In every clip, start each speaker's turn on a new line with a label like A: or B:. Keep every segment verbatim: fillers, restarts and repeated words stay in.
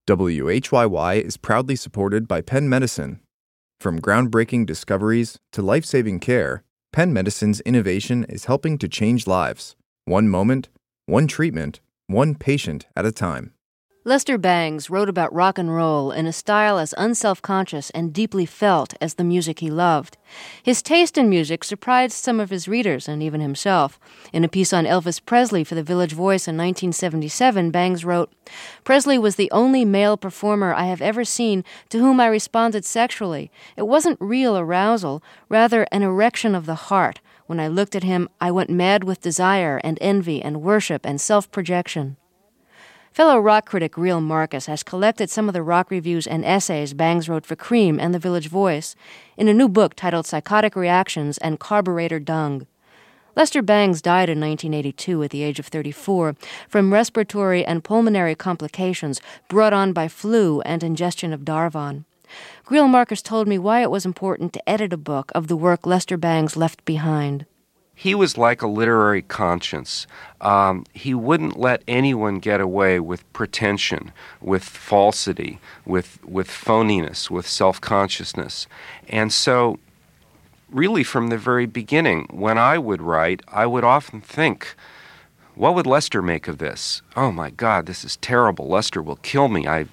A: W H Y Y is proudly supported by Penn Medicine. From groundbreaking discoveries to life-saving care, Penn Medicine's innovation is helping to change lives, one moment, one treatment, one patient at a time.
B: Lester Bangs wrote about rock and roll in a style as unself-conscious and deeply felt as the music he loved. His taste in music surprised some of his readers and even himself. In a piece on Elvis Presley for the Village Voice in nineteen seventy-seven, Bangs wrote, "Presley was the only male performer I have ever seen to whom I responded sexually. It wasn't real arousal, rather an erection of the heart. When I looked at him, I went mad with desire and envy and worship and self-projection." Fellow rock critic Real Marcus has collected some of the rock reviews and essays Bangs wrote for Cream and The Village Voice in a new book titled Psychotic Reactions and Carburetor Dung. Lester Bangs died in nineteen eighty-two at the age of thirty-four from respiratory and pulmonary complications brought on by flu and ingestion of Darvon. Real Marcus told me why it was important to edit a book of the work Lester Bangs left behind.
C: He was like a literary conscience. Um, he wouldn't let anyone get away with pretension, with falsity, with with phoniness, with self-consciousness. And so, really from the very beginning, when I would write, I would often think, what would Lester make of this? Oh my God, this is terrible. Lester will kill me. I...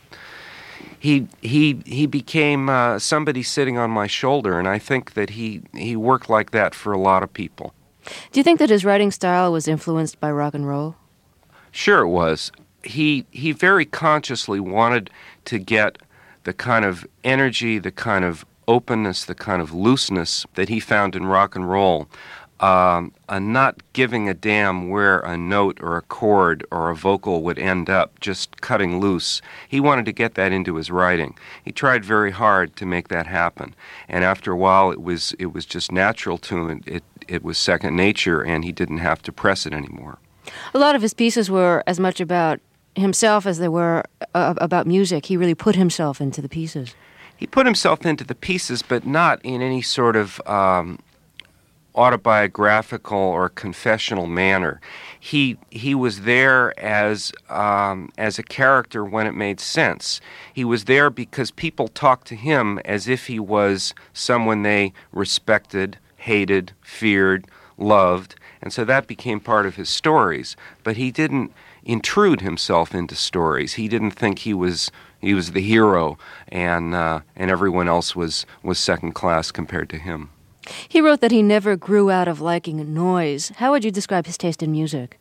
C: He he he became uh, somebody sitting on my shoulder, and I think that he, he worked like that for a lot of people.
B: Do you think that his writing style was influenced by rock and roll?
C: Sure it was. He he very consciously wanted to get the kind of energy, the kind of openness, the kind of looseness that he found in rock and roll, um, a not giving a damn where a note or a chord or a vocal would end up, just cutting loose. He wanted to get that into his writing. He tried very hard to make that happen, and after a while it was it was just natural to him. It it was second nature, and he didn't have to press it anymore.
B: A lot of his pieces were as much about himself as they were uh, about music. He really put himself into the pieces.
C: He put himself into the pieces, but not in any sort of um, autobiographical or confessional manner. He he was there as um, as a character when it made sense. He was there because people talked to him as if he was someone they respected, hated, feared, loved, and so that became part of his stories. But he didn't intrude himself into stories. He didn't think he was he was the hero, and uh, and everyone else was was second class compared to him.
B: He wrote that he never grew out of liking noise. How would you describe his taste in music?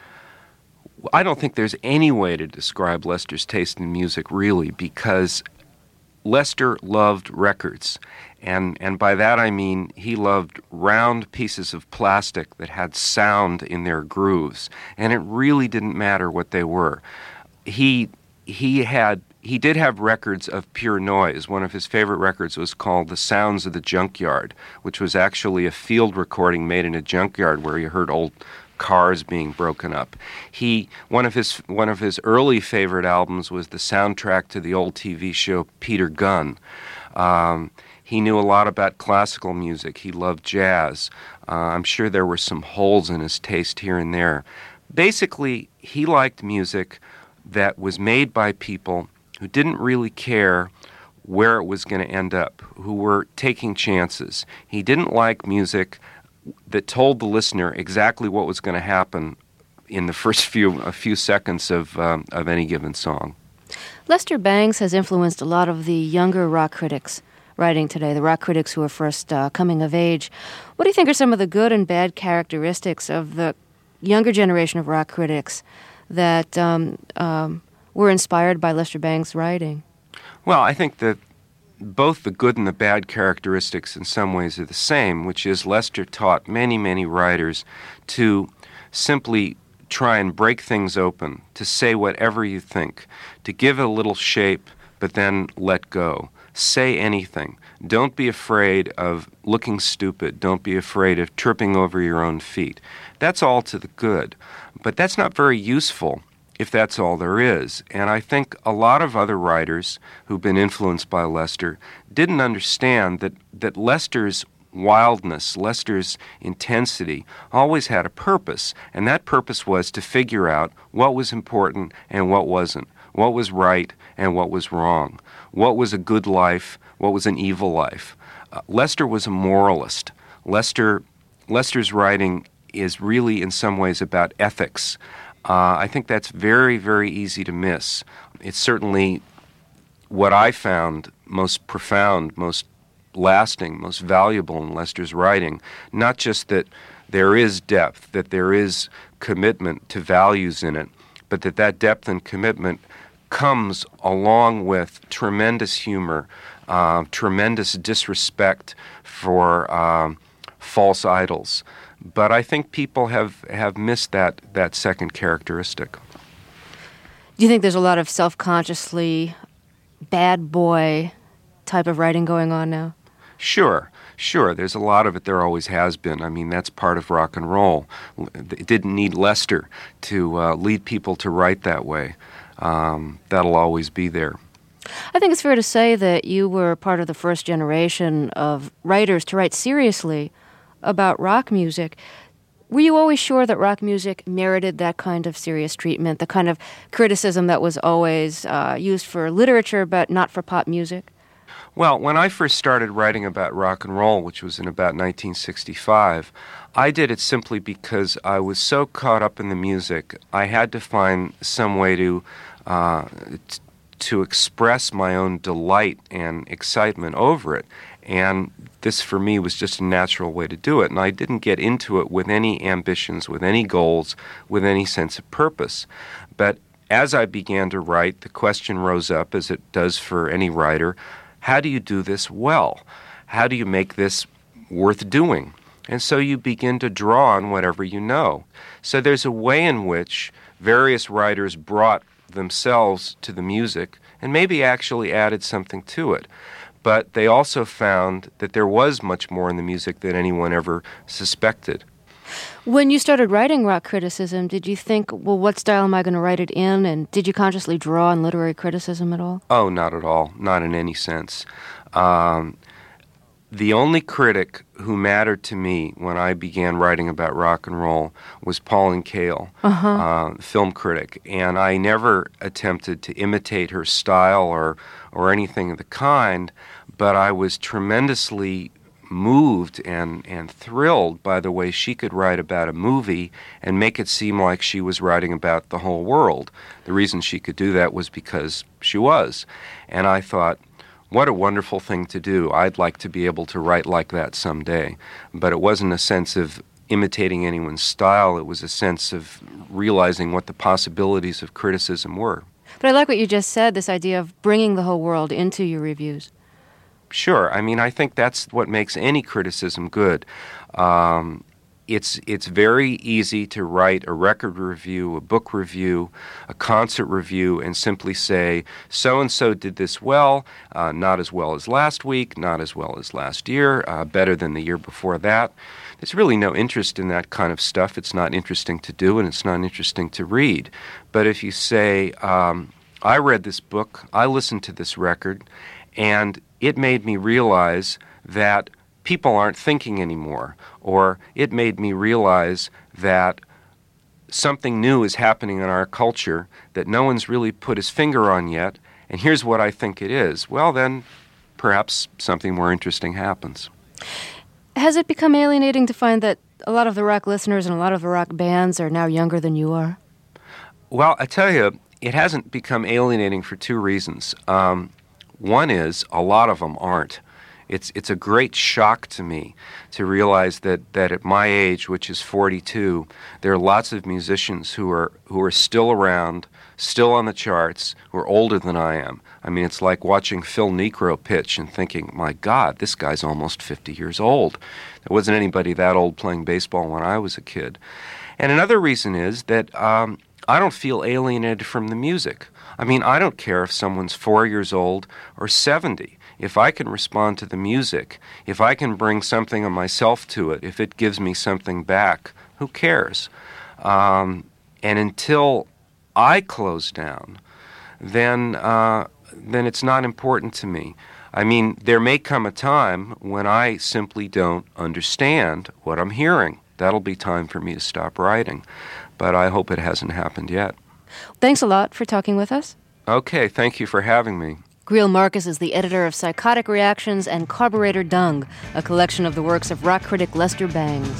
C: I don't think there's any way to describe Lester's taste in music, really, because Lester loved records. And and by that I mean he loved round pieces of plastic that had sound in their grooves, and it really didn't matter what they were. He he had he did have records of pure noise. One of his favorite records was called The Sounds of the Junkyard, which was actually a field recording made in a junkyard where you heard old cars being broken up. He one of his one of his early favorite albums was the soundtrack to the old T V show Peter Gunn. Um, He knew a lot about classical music. He loved jazz. Uh, I'm sure there were some holes in his taste here and there. Basically, he liked music that was made by people who didn't really care where it was going to end up, who were taking chances. He didn't like music that told the listener exactly what was going to happen in the first few a few seconds of um, of any given song.
B: Lester Bangs has influenced a lot of the younger rock critics writing today, the rock critics who are first uh, coming of age. What do you think are some of the good and bad characteristics of the younger generation of rock critics that um, um, were inspired by Lester Bangs' writing?
C: Well, I think that both the good and the bad characteristics in some ways are the same, which is Lester taught many, many writers to simply try and break things open, to say whatever you think, to give it a little shape, but then let go. Say anything. Don't be afraid of looking stupid. Don't be afraid of tripping over your own feet. That's all to the good. But that's not very useful if that's all there is. And I think a lot of other writers who've been influenced by Lester didn't understand that, that Lester's wildness, Lester's intensity always had a purpose, and that purpose was to figure out what was important and what wasn't, what was right and what was wrong, what was a good life, what was an evil life. Uh, Lester was a moralist. Lester, Lester's writing is really in some ways about ethics. Uh, I think that's very, very easy to miss. It's certainly what I found most profound, most lasting, most valuable in Lester's writing. Not just that there is depth, that there is commitment to values in it, but that that depth and commitment comes along with tremendous humor, uh, tremendous disrespect for um, false idols. But I think people have, have missed that, that second characteristic.
B: Do you think there's a lot of self-consciously bad boy type of writing going on now?
C: Sure, sure. There's a lot of it. There always has been. I mean, that's part of rock and roll. It didn't need Lester to uh, lead people to write that way. Um, that'll always be there.
B: I think it's fair to say that you were part of the first generation of writers to write seriously about rock music. Were you always sure that rock music merited that kind of serious treatment, the kind of criticism that was always uh, used for literature but not for pop music?
C: Well, when I first started writing about rock and roll, which was in about nineteen sixty-five, I did it simply because I was so caught up in the music. I had to find some way to uh, t- to express my own delight and excitement over it. And this, for me, was just a natural way to do it. And I didn't get into it with any ambitions, with any goals, with any sense of purpose. But as I began to write, the question rose up, as it does for any writer, how do you do this well? How do you make this worth doing? And so you begin to draw on whatever you know. So there's a way in which various writers brought themselves to the music and maybe actually added something to it. But they also found that there was much more in the music than anyone ever suspected.
B: When you started writing rock criticism, did you think, well, what style am I going to write it in? And did you consciously draw on literary criticism at all?
C: Oh, not at all. Not in any sense. Um, the only critic who mattered to me when I began writing about rock and roll was Pauline Kael,
B: uh-huh.
C: uh, film critic. And I never attempted to imitate her style or, or anything of the kind, but I was tremendously moved and, and thrilled by the way she could write about a movie and make it seem like she was writing about the whole world. The reason she could do that was because she was. And I thought, what a wonderful thing to do. I'd like to be able to write like that someday. But it wasn't a sense of imitating anyone's style. It was a sense of realizing what the possibilities of criticism were.
B: But I like what you just said, this idea of bringing the whole world into your reviews.
C: Sure. I mean, I think that's what makes any criticism good. Um, it's it's very easy to write a record review, a book review, a concert review, and simply say, so-and-so did this well, uh, not as well as last week, not as well as last year, uh, better than the year before that. There's really no interest in that kind of stuff. It's not interesting to do, and it's not interesting to read. But if you say, um, I read this book, I listened to this record, and it made me realize that people aren't thinking anymore, or it made me realize that something new is happening in our culture that no one's really put his finger on yet, and here's what I think it is. Well, then perhaps something more interesting happens.
B: Has it become alienating to find that a lot of the rock listeners and a lot of the rock bands are now younger than you are?
C: Well, I tell you, it hasn't become alienating for two reasons. Um, One is, a lot of them aren't. It's it's a great shock to me to realize that, that at my age, which is forty-two, there are lots of musicians who are who are still around, still on the charts, who are older than I am. I mean, it's like watching Phil Necro pitch and thinking, my God, this guy's almost fifty years old. There wasn't anybody that old playing baseball when I was a kid. And another reason is that um, I don't feel alienated from the music. I mean, I don't care if someone's four years old or seventy. If I can respond to the music, if I can bring something of myself to it, if it gives me something back, who cares? Um, and until I close down, then uh, then it's not important to me. I mean, there may come a time when I simply don't understand what I'm hearing. That'll be time for me to stop writing. But I hope it hasn't happened yet.
B: Thanks a lot for talking with us.
C: Okay, thank you for having me.
B: Greil Marcus is the editor of Psychotic Reactions and Carburetor Dung, a collection of the works of rock critic Lester Bangs.